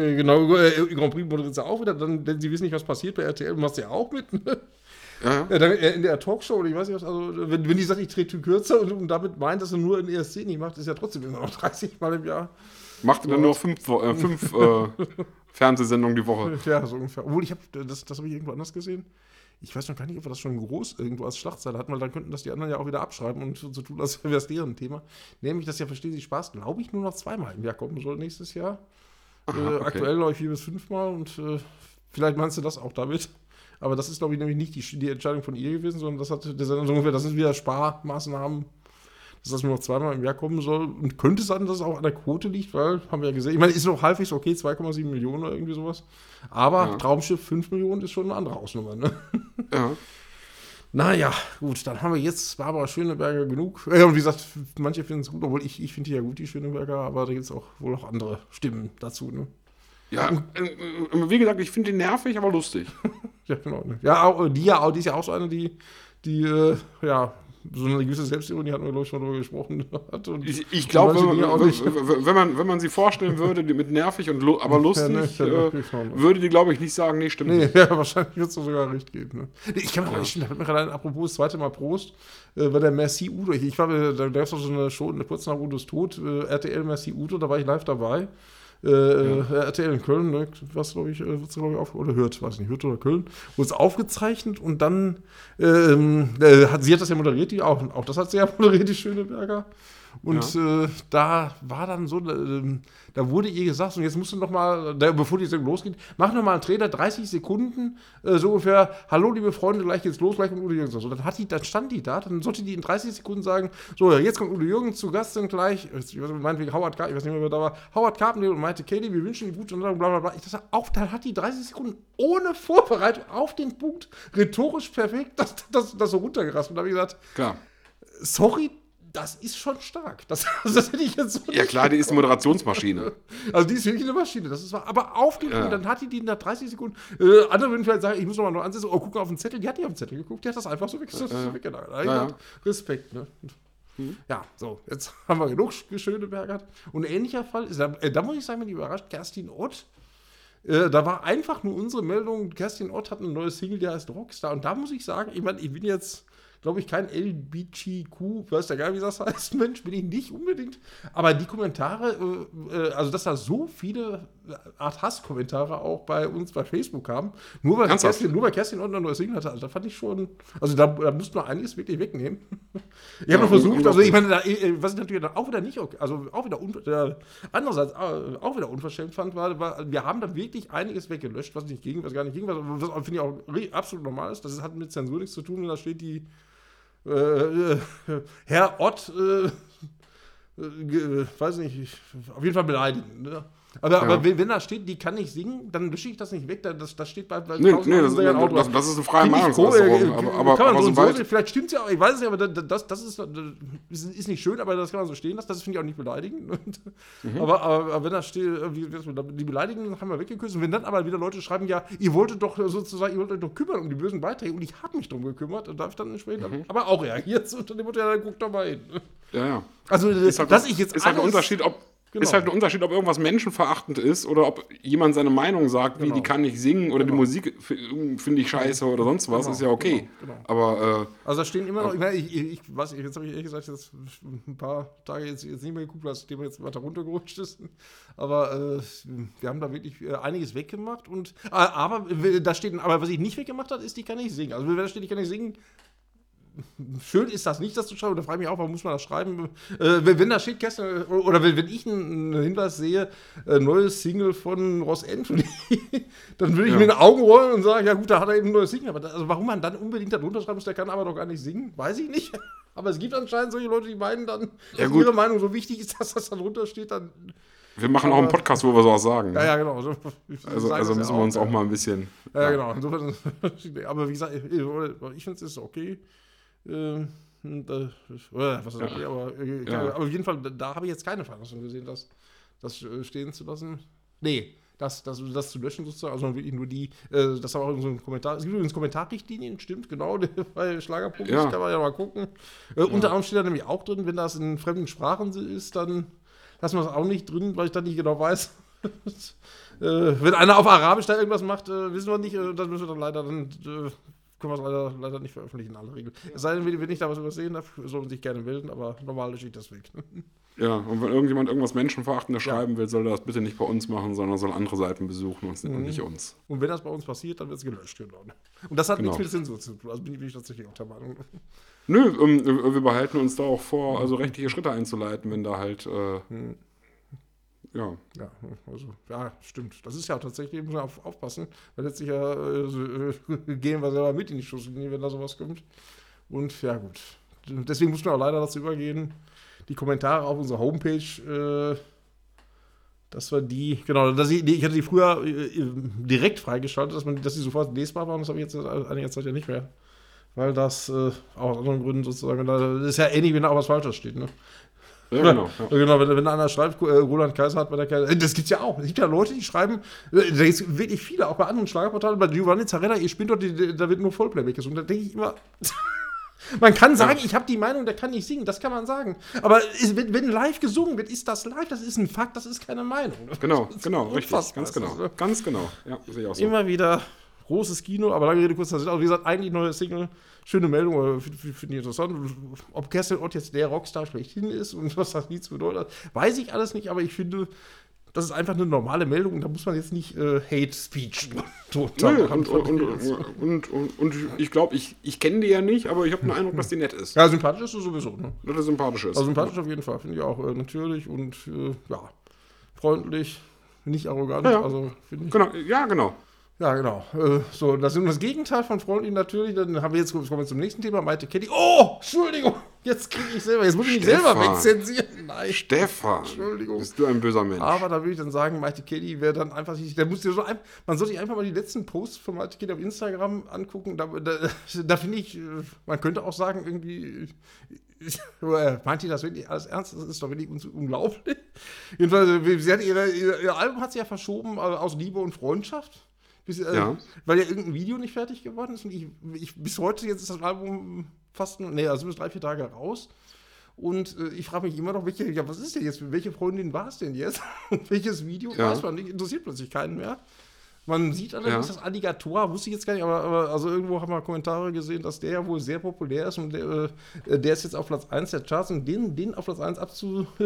moderiert sie auch wieder, denn sie wissen nicht, was passiert bei RTL, macht sie ja auch mit. Ja, in der Talkshow, oder ich weiß nicht was, also wenn die sagt, ich trete kürzer und damit meint, dass er nur in ESC nicht macht, ist ja trotzdem immer noch 30 Mal im Jahr. Macht er dann nur 5 Fernsehsendungen die Woche. Ja, so ungefähr. Obwohl, das habe ich irgendwo anders gesehen. Ich weiß noch gar nicht, ob wir das schon groß irgendwo als Schlagzeile hatten, weil dann könnten das die anderen ja auch wieder abschreiben und so tun, als wäre es deren Thema. Nämlich, dass ja Verstehen Sie Spaß, glaube ich, nur noch 2-mal im Jahr kommen soll nächstes Jahr. Aha, aktuell, glaube ich, 4 bis 5 Mal und vielleicht meinst du das auch damit. Aber das ist, glaube ich, nämlich nicht die Entscheidung von ihr gewesen, sondern das sind wieder Sparmaßnahmen, dass das nur noch zweimal im Jahr kommen soll. Und könnte sein, dass es auch an der Quote liegt, weil, haben wir ja gesehen, ich meine, ist noch halbwegs okay, 2,7 Millionen oder irgendwie sowas. Aber Traumschiff 5 Millionen ist schon eine andere Hausnummer, ne? Ja. Naja, gut, dann haben wir jetzt Barbara Schöneberger genug. Und wie gesagt, manche finden es gut, obwohl ich finde die ja gut, die Schöneberger, aber da gibt es auch wohl noch andere Stimmen dazu, ne? Ja, wie gesagt, ich finde die nervig, aber lustig. Ja, genau. Ne? Ja, die ist ja auch so eine, die so eine gewisse Selbstironie hatten wir, glaube ich, schon darüber gesprochen. Ich glaube, wenn man sie vorstellen würde, die mit nervig aber lustig, würde die, glaube ich, nicht sagen, nee, stimmt nicht. Ja, wahrscheinlich wird es sogar recht geben. Ne? Ich kann mir da hat mir gerade apropos das zweite Mal Prost, bei der Merci Udo. Da gab es auch so eine Show, kurz nach Udos Tod, RTL Merci Udo, da war ich live dabei. RTL in Köln, ne, was glaube ich, oder Hürth, weiß nicht, Hürth oder Köln, wurde es aufgezeichnet und dann sie hat das ja moderiert, auch das hat sie ja moderiert, die Schöneberger. Und da war dann so, da wurde ihr gesagt, und jetzt musst du noch mal, bevor die Sendung losgeht, mach noch mal einen Trailer, 30 Sekunden, so ungefähr, hallo liebe Freunde, gleich geht's los, gleich kommt Udo Jürgens. So, dann stand die da, dann sollte die in 30 Sekunden sagen, so, jetzt kommt Udo Jürgens zu Gast, dann gleich, meinetwegen Howard Carpendale, ich weiß nicht mehr, wer da war, Howard Carpendale und meinte, Katie, wir wünschen dir gute und bla bla bla. Dann hat die 30 Sekunden ohne Vorbereitung auf den Punkt, rhetorisch perfekt, das so runtergerasst. Und da habe ich gesagt, klar. Sorry, das ist schon stark. Das hätte ich jetzt so ja klar, die ist eine Moderationsmaschine. Also die ist wirklich eine Maschine. Das ist wahr. Aber auf den Punkt, dann hat die nach 30 Sekunden, andere würden vielleicht sagen, ich muss noch mal ansetzen, gucken auf den Zettel. Die hat nicht auf den Zettel geguckt, die hat das einfach so weggenommen. Respekt, ne? Ja, so, jetzt haben wir genug Schöneberger. Und ein ähnlicher Fall ist, da muss ich sagen, bin ich überrascht, Kerstin Ott. Da war einfach nur unsere Meldung, Kerstin Ott hat eine neue Single, die heißt Rockstar. Und da muss ich sagen, ich meine, ich bin jetzt, glaube ich, kein LBGQ, weiß ja gar nicht, wie das heißt, Mensch, bin ich nicht unbedingt. Aber die Kommentare, also dass da so viele Art Hasskommentare auch bei uns bei Facebook kamen, nur weil Kerstin Ott eine neue Single hatte, also da fand ich schon, also da musste man einiges wirklich wegnehmen. Ich habe noch versucht, also ich meine, was ich natürlich dann auch wieder nicht, also auch wieder andererseits auch wieder unverschämt fand, war, wir haben da wirklich einiges weggelöscht, was gar nicht ging, was finde ich auch absolut normal ist. Das hat mit Zensur nichts zu tun, da steht die Herr Ott, weiß nicht, auf jeden Fall beleidigen. Ne? Aber wenn da steht, die kann nicht singen, dann lösche ich das nicht weg. Das steht bei das ist eine freie Meinungsäußerung. Aber so vielleicht stimmt es ja auch, ich weiß es nicht, aber das ist nicht schön, aber das kann man so stehen lassen. Das finde ich auch nicht beleidigend. Aber wenn da steht, die Beleidigungen haben wir weggeküsst. Und wenn dann aber wieder Leute schreiben, ja, ihr wolltet euch doch kümmern um die bösen Beiträge. Und ich habe mich darum gekümmert. Und darf ich dann entsprechend aber auch reagiert. Und dann wurde ja, dann guckt doch mal hin. Ja. Also, ist halt ein Unterschied, ob ist halt ein Unterschied, ob irgendwas menschenverachtend ist oder ob jemand seine Meinung sagt, wie die kann nicht singen oder die Musik finde ich scheiße oder sonst was, ist ja okay. Genau. Aber also da stehen immer noch, ich weiß nicht, jetzt habe ich ehrlich gesagt jetzt ein paar Tage jetzt nicht mehr geguckt, weil das Thema jetzt weiter runtergerutscht ist. Aber wir haben da wirklich einiges weggemacht und aber da steht, aber was ich nicht weggemacht habe, ist, die kann nicht singen. Also wenn da steht, die kann nicht singen, schön ist das nicht, das zu schreiben. Da frage ich mich auch, warum muss man das schreiben? Wenn da steht gestern, oder wenn ich einen Hinweis sehe, neues Single von Ross Anthony, dann würde ich mir in die Augen rollen und sagen, ja gut, da hat er eben ein neues Single. Aber also warum man dann unbedingt da drunter schreiben muss, der kann aber doch gar nicht singen, weiß ich nicht. Aber es gibt anscheinend solche Leute, die meinen dann, dass ihre Meinung so wichtig ist, dass das da drunter steht, dann. Wir machen auch einen Podcast, wo wir sowas sagen. Ja, genau. Also müssen wir uns auch mal ein bisschen. Ja, genau. Aber wie gesagt, ich finde es okay. Aber auf jeden Fall, da habe ich jetzt keine Veranlassung gesehen, das stehen zu lassen. Nee, das zu löschen sozusagen, also wirklich nur die, das war auch so ein Kommentar. Es gibt übrigens Kommentarrichtlinien, stimmt, genau, bei Schlagerprofis kann man ja mal gucken. Unter anderem steht da nämlich auch drin, wenn das in fremden Sprachen ist, dann lassen wir es auch nicht drin, weil ich dann nicht genau weiß. Wenn einer auf Arabisch da irgendwas macht, wissen wir nicht, das müssen wir dann leider können wir es leider nicht veröffentlichen in aller Regel. Es sei denn, wenn ich da was übersehen habe, sollen sich gerne melden, aber normal lösche ich das weg. Ja, und wenn irgendjemand irgendwas Menschenverachtendes schreiben will, soll er das bitte nicht bei uns machen, sondern soll andere Seiten besuchen und nicht uns. Und wenn das bei uns passiert, dann wird es gelöscht, genau. Und das hat nichts mit Zensur zu tun, also bin ich tatsächlich auch der Meinung. Nö, wir behalten uns da auch vor, also rechtliche Schritte einzuleiten, wenn da halt Ja, stimmt. Das ist ja tatsächlich, muss man aufpassen, weil letztlich gehen wir selber mit in die Schusslinie, wenn da sowas kommt. Und ja, gut. Deswegen muss man auch leider dazu übergehen, die Kommentare auf unserer Homepage, das war die, genau, ich hatte die früher direkt freigeschaltet, dass die sofort lesbar waren, das habe ich jetzt einiger Zeit ja nicht mehr. Weil das auch aus anderen Gründen sozusagen, das ist ja ähnlich, wenn da auch was Falsches steht, ne? Ja, genau. Ja. Genau, wenn einer schreibt, Roland Kaiser hat bei der Kaiser. Das gibt's ja auch. Es gibt ja Leute, die schreiben, da gibt es wirklich viele, auch bei anderen Schlagerportalen, bei Giovanni Zarella, ihr spinnt doch, da wird nur Vollplayback gesungen. Da denke ich immer, man kann sagen, ich habe die Meinung, der kann nicht singen, das kann man sagen. Aber wenn live gesungen wird, ist das live, das ist ein Fakt, das ist keine Meinung. Genau, richtig, ganz genau. Ganz genau, ja, sehe ich auch so. Immer wieder großes Kino, aber lange Rede, kurzer Sinn. Also wie gesagt, eigentlich neue Single, schöne Meldung, finde ich interessant. Ob Kerstin Ott jetzt der Rockstar schlechthin ist und was das Lied bedeutet, weiß ich alles nicht, aber ich finde, das ist einfach eine normale Meldung und da muss man jetzt nicht Hate Speech total und ich glaube, ich kenne die ja nicht, aber ich habe den Eindruck, dass die nett ist. Ja, sympathisch ist sie sowieso, ne? Dass er sympathisch ist. Also sympathisch auf jeden Fall, finde ich auch natürlich und freundlich, nicht arrogant. Ja. Also, finde ich. Genau, ja, genau. Ja, genau. So, das ist das Gegenteil von freundlich natürlich. Dann kommen wir zum nächsten Thema, Maite Kelly. Oh, Entschuldigung, jetzt muss ich mich selber wegzensieren. Nein. Stefan, Entschuldigung. Bist du ein böser Mensch. Aber da würde ich dann sagen, Maite Kelly wäre dann einfach, man sollte sich einfach mal die letzten Posts von Maite Kelly auf Instagram angucken. Da finde ich, man könnte auch sagen, irgendwie, meint ihr das wirklich alles ernst? Das ist doch wirklich unglaublich. Jedenfalls, sie hat ihr Album hat sie ja verschoben aus Liebe und Freundschaft. Weil ja irgendein Video nicht fertig geworden ist und ich bis heute, jetzt ist das Album bis 3-4 Tage raus und ich frage mich immer noch, was ist denn jetzt, welche Freundin war es denn jetzt? Und welches Video, weiß man nicht, interessiert plötzlich keinen mehr. Man sieht allerdings das Alligator, wusste ich jetzt gar nicht, aber also irgendwo haben wir Kommentare gesehen, dass der ja wohl sehr populär ist und der ist jetzt auf Platz 1 der Charts und den auf Platz 1 das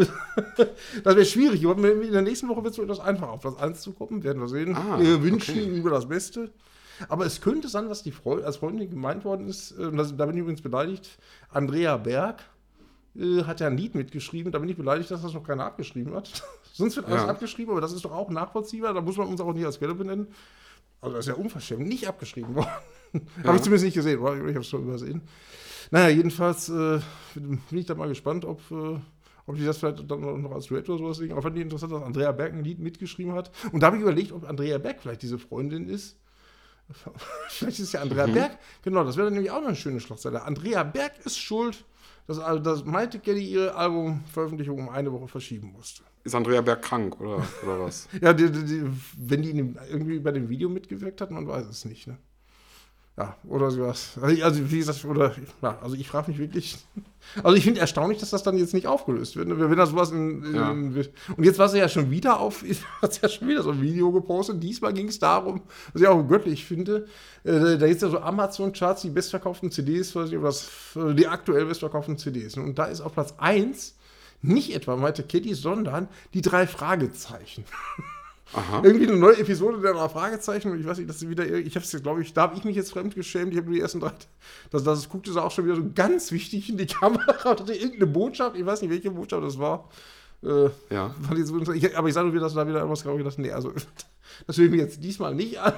wäre schwierig. In der nächsten Woche wird es so etwas einfacher, auf Platz 1 zu kommen, werden wir sehen. Wir wünschen ihm über das Beste. Aber es könnte sein, was als Freundin gemeint worden ist, da bin ich übrigens beleidigt, Andrea Berg hat ja ein Lied mitgeschrieben, da bin ich beleidigt, dass das noch keiner abgeschrieben hat. Sonst wird alles abgeschrieben, aber das ist doch auch nachvollziehbar, da muss man uns auch nicht als Quelle benennen. Also das ist ja unverschämt, nicht abgeschrieben worden. Habe ich zumindest nicht gesehen, ich habe es schon übersehen. Naja, jedenfalls bin ich da mal gespannt, ob die das vielleicht dann noch als Duett oder sowas singen. Aber fand ich interessant, dass Andrea Berg ein Lied mitgeschrieben hat. Und da habe ich überlegt, ob Andrea Berg vielleicht diese Freundin ist. Vielleicht ist es ja Andrea Berg. Genau, das wäre dann nämlich auch noch eine schöne Schlagzeile. Andrea Berg ist schuld, dass Maite Kelly ihre Albumveröffentlichung um eine Woche verschieben musste. Ist Andrea Berg krank oder was? Ja, wenn die irgendwie bei dem Video mitgewirkt hat, man weiß es nicht, ne? Ja, oder sowas. Also, wie gesagt, also ich frage mich wirklich. Also, ich finde erstaunlich, dass das dann jetzt nicht aufgelöst wird. Wenn da sowas und jetzt war sie ja schon wieder hat sie ja schon wieder so ein Video gepostet. Diesmal ging es darum, was ich auch göttlich finde. Da gibt es ja so Amazon-Charts, die bestverkauften CDs, weiß ich was, die aktuell bestverkauften CDs. Und da ist auf Platz 1 nicht etwa Maite Kelly, sondern die 3 Fragezeichen. Aha. Irgendwie eine neue Episode der 3 Fragezeichen und ich weiß nicht, dass sie wieder, ich habe es jetzt, glaube ich, da habe ich mich jetzt fremd geschämt, ich habe nur die ersten 3, das guckte sie auch schon wieder so ganz wichtig in die Kamera und hatte irgendeine Botschaft, ich weiß nicht, welche Botschaft das war. Aber ich sage nur wieder, dass da wieder irgendwas gedacht, nee, also das will ich mir jetzt diesmal nicht an.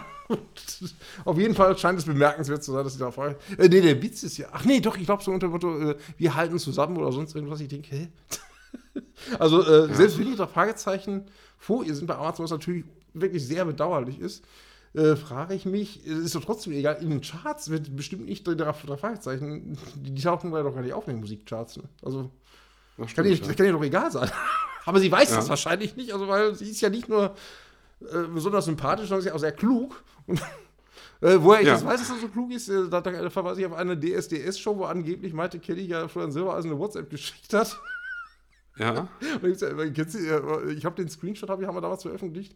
Auf jeden Fall scheint es bemerkenswert zu sein, dass sie da fragen. Der Witz ist ja, ich glaube so unter dem Motto, wir halten zusammen oder sonst irgendwas, ich denke, hä? Also, selbst wenn die 3 Fragezeichen vor ihr sind bei Amazon, was natürlich wirklich sehr bedauerlich ist, frage ich mich, ist doch trotzdem egal, in den Charts wird bestimmt nicht 3 Fragezeichen, die tauchen doch gar nicht auf in den Musikcharts. Ne? Also, das kann ja doch egal sein. Aber sie weiß das wahrscheinlich nicht, also weil sie ist ja nicht nur besonders sympathisch, sondern sie ist ja auch sehr klug. Und woher ich das weiß, dass er so klug ist, da verweise ich auf eine DSDS-Show, wo angeblich Maite Kelly ja Florian Silbereisen eine WhatsApp geschickt hat. Ja. Ich habe den Screenshot, haben wir damals veröffentlicht.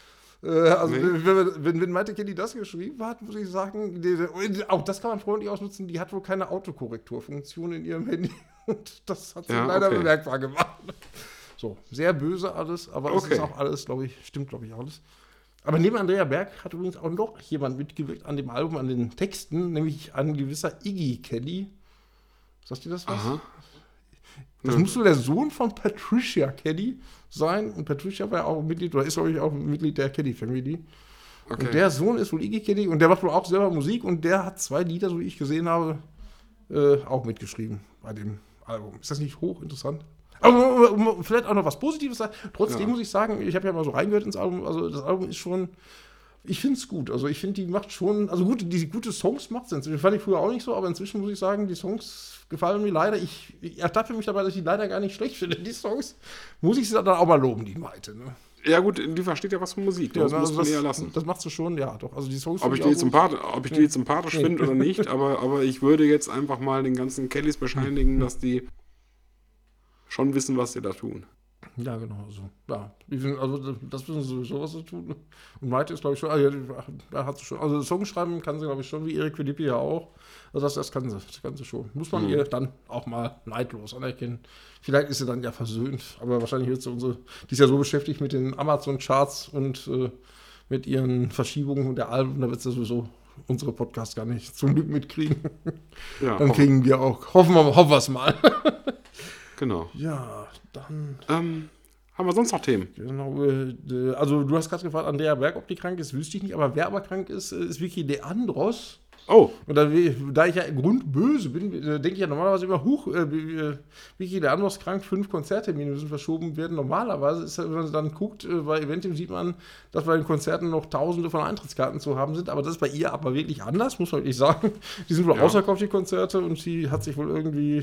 Wenn Maite Kelly das geschrieben hat, muss ich sagen, auch das kann man freundlich ausnutzen, die hat wohl keine Autokorrekturfunktion in ihrem Handy. Und das hat sie leider bemerkbar gemacht. So, sehr böse alles, aber es ist auch alles, glaube ich, stimmt, glaube ich, alles. Aber neben Andrea Berg hat übrigens auch noch jemand mitgewirkt an dem Album, an den Texten, nämlich ein gewisser Iggy Kelly. Sagt dir das was? Aha. Das muss so der Sohn von Patricia Kelly sein. Und Patricia war ja auch Mitglied, oder ist, glaube ich, auch Mitglied der Kelly Family. Okay. Und der Sohn ist wohl Iggy Kelly und der macht wohl auch selber Musik und der hat 2 Lieder, so wie ich gesehen habe, auch mitgeschrieben bei dem Album. Ist das nicht hochinteressant? Aber vielleicht auch noch was Positives sagen. Trotzdem muss ich sagen, ich habe ja mal so reingehört ins Album, also das Album ist schon, ich finde es gut. Also ich finde, die macht schon, also die gute Songs macht sie inzwischen. Fand ich früher auch nicht so, aber inzwischen muss ich sagen, die Songs gefallen mir leider. Ich ertappe mich dabei, dass ich die leider gar nicht schlecht finde. Die Songs muss ich sie dann auch mal loben, die Maite. Ne? Ja gut, die versteht ja was von Musik, das muss man eher lassen. Das macht sie schon, ja doch. Also die Songs ob ich die jetzt sympathisch finde oder nicht, aber ich würde jetzt einfach mal den ganzen Kellys bescheinigen, dass die schon wissen, was sie da tun. Ja, genau. So. Ja, also das wissen sie sowieso, was sie tun. Und Maite ist, glaube ich, schon, hat sie schon, also Songs schreiben kann sie, glaube ich, schon, wie Erik Philippi ja auch. Also das kann sie schon. Muss man ihr dann auch mal neidlos anerkennen. Vielleicht ist sie dann ja versöhnt, aber wahrscheinlich wird sie die ist ja so beschäftigt mit den Amazon-Charts und mit ihren Verschiebungen der Alben, da wird sie sowieso unsere Podcasts gar nicht zum Glück mitkriegen. Ja, dann kriegen wir auch, hoffen wir es mal. Genau. Ja, dann. Haben wir sonst noch Themen? Genau. Also, du hast gerade gefragt, Andrea Berg, ob die krank ist, wüsste ich nicht. Aber wer aber krank ist, ist Vicky Leandros. Oh. Und da ich ja grundböse bin, denke ich ja normalerweise immer, Vicky Leandros krank, 5 Konzerttermine müssen verschoben werden. Normalerweise ist wenn man dann guckt, bei Eventim sieht man, dass bei den Konzerten noch Tausende von Eintrittskarten zu haben sind. Aber das ist bei ihr aber wirklich anders, muss man wirklich sagen. Die sind wohl ausverkauft, die Konzerte. Und sie hat sich wohl irgendwie,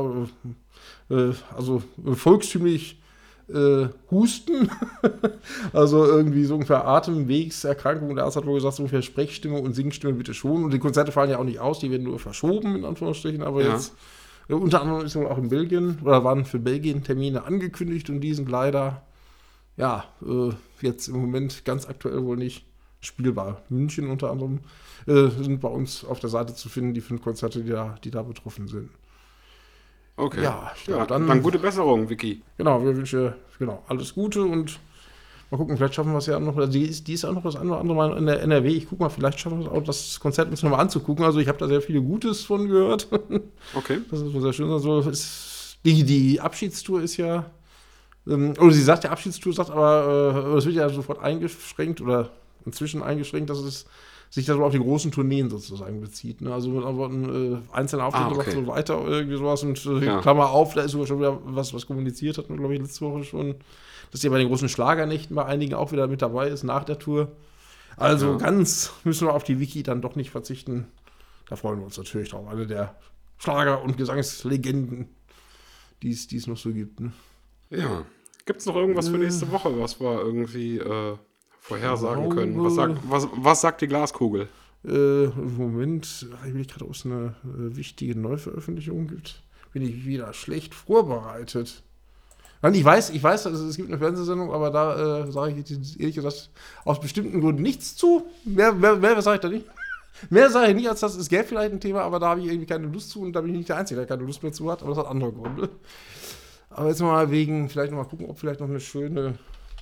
volkstümlich Husten, also irgendwie so ungefähr Atemwegserkrankung. Der Arzt hat wohl gesagt, so ungefähr Sprechstimme und Singstimme bitte schon. Und die Konzerte fallen ja auch nicht aus, die werden nur verschoben, in Anführungsstrichen. Aber jetzt, unter anderem ist wohl auch in Belgien, oder waren für Belgien Termine angekündigt und die sind leider, jetzt im Moment ganz aktuell wohl nicht spielbar. München unter anderem sind bei uns auf der Seite zu finden, die 5 Konzerte, die da betroffen sind. Okay. Ja, dann gute Besserung, Vicky. Genau, wir wünschen alles Gute und mal gucken, vielleicht schaffen wir es ja auch noch. Also die ist auch noch das eine oder andere Mal in der NRW. Ich gucke mal, vielleicht schaffen wir es auch, das Konzert uns nochmal anzugucken. Also ich habe da sehr viele Gutes von gehört. Okay. Das ist sehr schön. Also die Abschiedstour ist ja, oder sie sagt, der Abschiedstour sagt, aber es wird ja sofort eingeschränkt oder inzwischen eingeschränkt, dass es sich das auf die großen Tourneen sozusagen bezieht. Ne? Also mit anderen einzelnen Auftritten und so weiter, irgendwie sowas. Und Klammer auf, da ist sogar schon wieder was kommuniziert, hatten wir, glaube ich, letzte Woche schon, dass die bei den großen Schlagernächten bei einigen auch wieder mit dabei ist, nach der Tour. Also ganz müssen wir auf die Vicky dann doch nicht verzichten. Da freuen wir uns natürlich drauf. Eine der Schlager- und Gesangslegenden, die es noch so gibt. Ne? Ja. Gibt es noch irgendwas für nächste Woche, was wir irgendwie vorhersagen können? Was sagt die Glaskugel? Im Moment, ich will gerade, ob es eine wichtige Neuveröffentlichung gibt, bin ich wieder schlecht vorbereitet. Nein, ich weiß, also es gibt eine Fernsehsendung, aber da sage ich ehrlich gesagt aus bestimmten Gründen nichts zu. Mehr sage ich da nicht. Mehr sage ich nicht, als das. Es gäbe vielleicht ein Thema, aber da habe ich irgendwie keine Lust zu und da bin ich nicht der Einzige, der keine Lust mehr zu hat, aber das hat andere Gründe. Aber jetzt mal vielleicht noch mal gucken, ob vielleicht noch eine schöne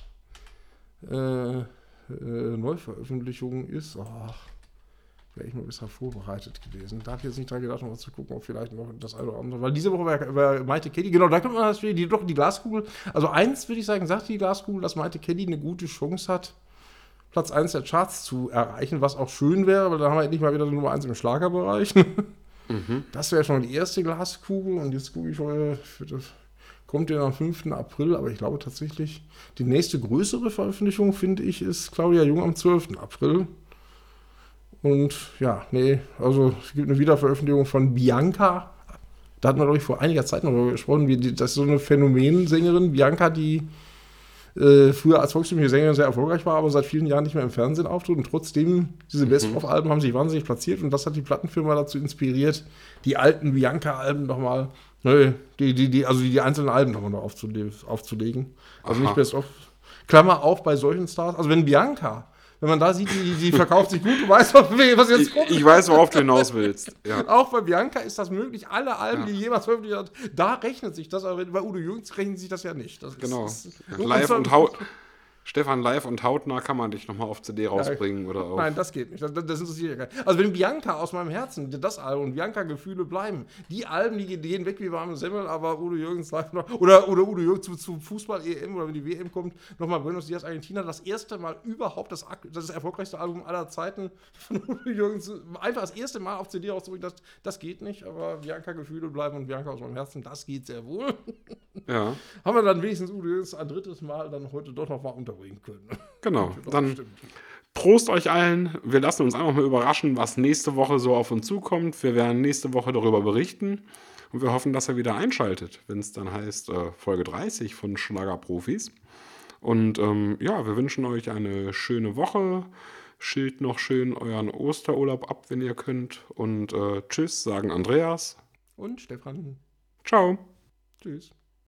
Neuveröffentlichung ist. Wäre ich mal besser vorbereitet gewesen. Da habe ich jetzt nicht dran gedacht, noch mal zu gucken, ob vielleicht noch das eine oder andere. Weil diese Woche war Maite Kelly, genau, da kommt man die Glaskugel. Also eins würde ich sagen, sagt die Glaskugel, dass Maite Kelly eine gute Chance hat, Platz 1 der Charts zu erreichen, was auch schön wäre, weil dann haben wir endlich mal wieder die Nummer 1 im Schlagerbereich. Das wäre schon die erste Glaskugel und jetzt gucke ich mal, kommt ja am 5. April, aber ich glaube tatsächlich, die nächste größere Veröffentlichung, finde ich, ist Claudia Jung am 12. April. Und also es gibt eine Wiederveröffentlichung von Bianca. Da hatten wir, glaube ich, vor einiger Zeit noch darüber gesprochen. Das ist so eine Phänomensängerin, Bianca, die früher als volkstümliche Sängerin sehr erfolgreich war, aber seit vielen Jahren nicht mehr im Fernsehen auftritt. Und trotzdem, diese Best-of-Alben haben sich wahnsinnig platziert und das hat die Plattenfirma dazu inspiriert, die alten Bianca-Alben nochmal, die einzelnen Alben nochmal aufzulegen. Also nicht Best-of. Klammer auf bei solchen Stars. Also wenn man da sieht, die verkauft sich gut, du weißt, was jetzt kommt. Ich weiß, worauf du hinaus willst. Ja. Auch bei Bianca ist das möglich. Alle Alben, die jemals veröffentlicht hat, da rechnet sich das, aber bei Udo Jürgens rechnet sich das ja nicht. Das genau. ist live und Stefan live und hautnah kann man dich nochmal auf CD rausbringen oder auf. Nein, das geht nicht. Das interessiert ja gar nicht. Also wenn Bianca aus meinem Herzen, das Album und Bianca-Gefühle bleiben, die Alben, die gehen weg wie warme Semmel, aber Udo Jürgens live noch, oder Udo Jürgens zu Fußball-EM oder wenn die WM kommt, nochmal Buenos Dias Argentina, das erste Mal überhaupt das erfolgreichste Album aller Zeiten von Udo Jürgens, einfach das erste Mal auf CD rauszubringen, das geht nicht, aber Bianca-Gefühle bleiben und Bianca aus meinem Herzen, das geht sehr wohl. Ja. Haben wir dann wenigstens Udo Jürgens ein drittes Mal dann heute doch noch mal unterbringen können. Genau, dann Prost euch allen. Wir lassen uns einfach mal überraschen, was nächste Woche so auf uns zukommt. Wir werden nächste Woche darüber berichten und wir hoffen, dass ihr wieder einschaltet, wenn es dann heißt Folge 30 von Schlagerprofis. Und ja, wir wünschen euch eine schöne Woche. Schilt noch schön euren Osterurlaub ab, wenn ihr könnt. Und tschüss, sagen Andreas. Und Stefan. Ciao. Tschüss.